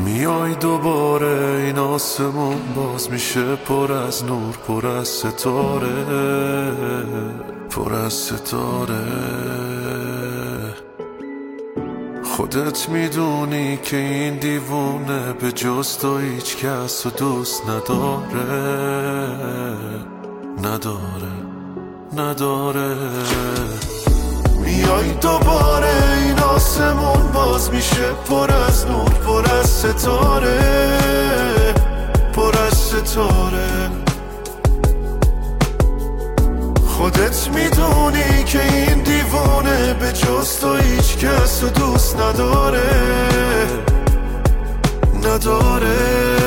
میای دوباره این آسمون باز میشه پر از نور، پر از ستاره، پر از ستاره. خودت میدونی که این دیوونه به جز تو هیچ کس و دوست نداره، نداره. میای دوباره این آسمون باز میشه پر از نور، پر از ستاره، پر از ستاره. خودت میدونی که این دیوانه به جز تو هیچ کس و دوست نداره.